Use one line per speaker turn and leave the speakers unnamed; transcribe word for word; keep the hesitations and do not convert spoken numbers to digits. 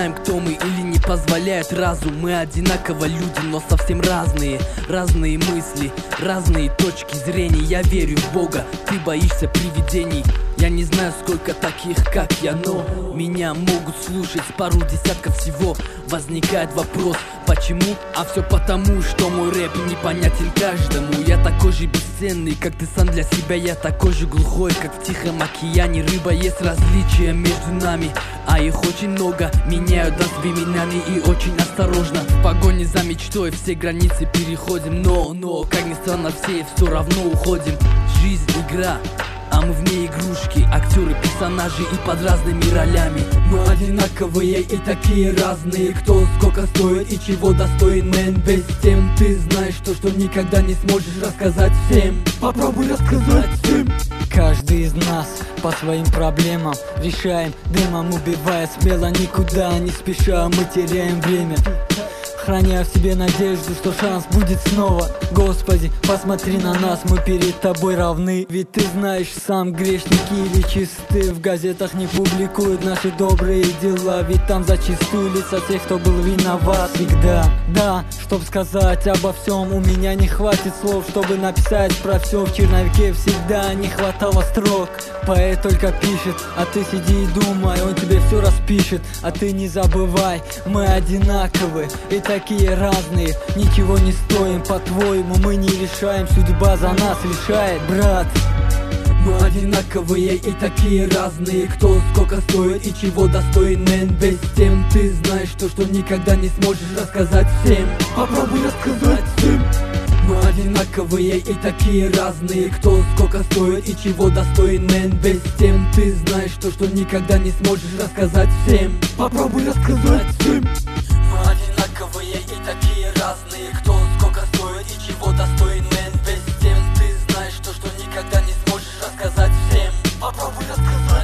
знаем, кто мы или не позволяет разум. Мы одинаково люди, но совсем разные. Разные мысли, разные точки зрения. Я верю в Бога, ты боишься привидений. Я не знаю, сколько таких, как я, но меня могут слушать пару десятков всего. Возникает вопрос, почему? А все потому, что мой рэп непонятен каждому. Я такой же бесценный, как ты сам для себя. Я такой же глухой, как в Тихом океане рыба. Есть различия между нами, а их очень много. Меняют нас временами и очень осторожно. В погоне за мечтой все границы переходим. Но, но, как ни странно, все все равно уходим. Жизнь игра, а мы в ней игрушки, актеры, персонажи и под разными ролями.
Но одинаковые и такие разные. Кто сколько стоит и чего достоин, мэн. Без тем ты знаешь то, что никогда не сможешь рассказать всем. Попробуй рассказать всем.
Каждый из нас по своим проблемам решаем дымом, убивая смело, никуда не спеша. Мы теряем время, храня в себе надежду, что шанс будет снова. Господи, посмотри на нас, мы перед тобой равны. Ведь ты знаешь сам, грешники или чисты в газетах не публикуют наши добрые дела. Ведь там зачастую лица тех, кто был виноват всегда. Да, чтоб сказать обо всем, у меня не хватит слов, чтобы написать про все. В черновике всегда не хватало строк. Поэт только пишет, а ты сиди и думай, он тебе все распишет. А ты не забывай, мы одинаковы и такие разные, ничего не стоим, по-твоему мы не решаем, судьба за нас решает, брат.
Мы одинаковые и такие разные. Кто сколько стоит и чего достоин, мэн. Без тем ты знаешь то, что никогда не сможешь рассказать всем. Попробуй рассказать всем. Мы одинаковые и такие разные. Кто сколько стоит и чего достоин, мэн. Без тем ты знаешь то, что никогда не сможешь рассказать всем. Попробуй рассказать всем. Мы одинаковые и такие разные. Кто сколько стоит и чего достоин, мэн. Без тем ты знаешь то, что никогда не сможешь рассказать всем. Попробуй рассказать.